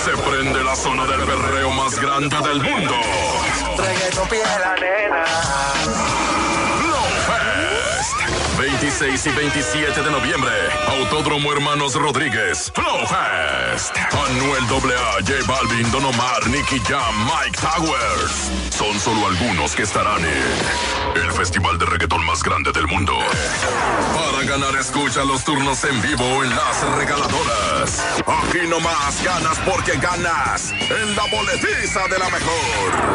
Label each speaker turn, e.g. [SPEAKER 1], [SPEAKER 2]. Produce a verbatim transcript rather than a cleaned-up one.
[SPEAKER 1] Se prende la zona del perreo más grande del mundo.
[SPEAKER 2] Reggaeton pide la nena.
[SPEAKER 1] Flowfest. veintiséis y veintisiete de noviembre. Autódromo Hermanos Rodríguez. Flowfest. Anuel A A, J Balvin, Don Omar, Nicky Jam, Mike Towers. Son solo algunos que estarán en el festival de reggaetón más grande del mundo. Para ganar, escucha los turnos en vivo en las regaladoras. Aquí nomás ganas porque ganas en la boletiza de la mejor.